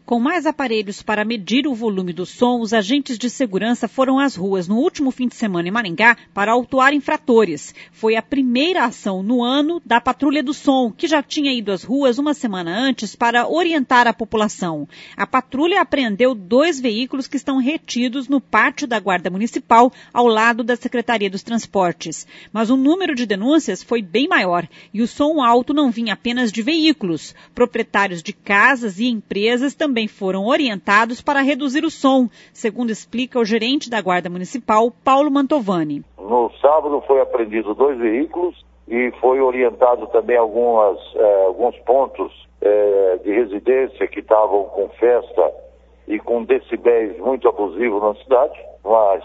Com mais aparelhos para medir o volume do som, os agentes de segurança foram às ruas no último fim de semana em Maringá para autuar infratores. Foi a primeira ação no ano da Patrulha do Som, que já tinha ido às ruas uma semana antes para orientar a população. A patrulha apreendeu 2 veículos que estão retidos no pátio da Guarda Municipal, ao lado da Secretaria dos Transportes. Mas o número de denúncias foi bem maior e o som alto não vinha apenas de veículos. Proprietários de casas e empresas também foram orientados para reduzir o som, segundo explica o gerente da Guarda Municipal, Paulo Mantovani. No sábado foi apreendido 2 veículos e foi orientado também alguns pontos de residência que estavam com festa e com decibéis muito abusivos na cidade. Umas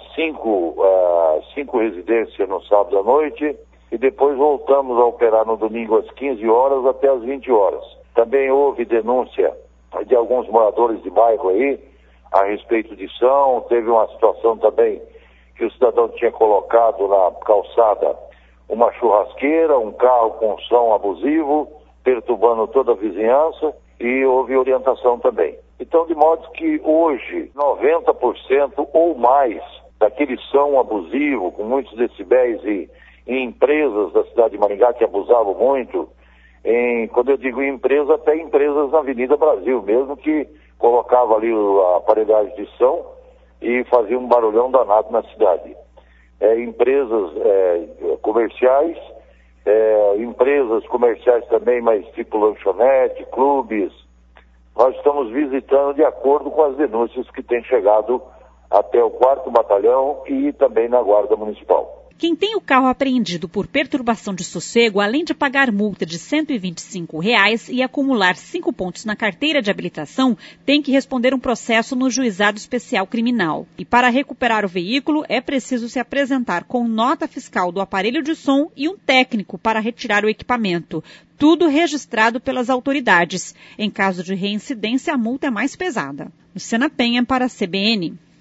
5 residências no sábado à noite e depois voltamos a operar no domingo às 15 horas até às 20 horas. Também houve denúncia de alguns moradores de bairro aí, a respeito de som. Teve uma situação também que o cidadão tinha colocado na calçada uma churrasqueira, um carro com som abusivo, perturbando toda a vizinhança, e houve orientação também. Então, de modo que hoje, 90% ou mais daquele som abusivo, com muitos decibéis e empresas da cidade de Maringá que abusavam muito, quando eu digo empresa, até empresas na Avenida Brasil mesmo, que colocava ali a aparelhagem de som e fazia um barulhão danado na cidade. Empresas comerciais, empresas comerciais também, mas tipo lanchonete, clubes. Nós estamos visitando de acordo com as denúncias que têm chegado até o 4º Batalhão e também na Guarda Municipal. Quem tem o carro apreendido por perturbação de sossego, além de pagar multa de R$ 125 e acumular 5 pontos na carteira de habilitação, tem que responder um processo no Juizado Especial Criminal. E para recuperar o veículo, é preciso se apresentar com nota fiscal do aparelho de som e um técnico para retirar o equipamento. Tudo registrado pelas autoridades. Em caso de reincidência, a multa é mais pesada. Luciana Penha para a CBN.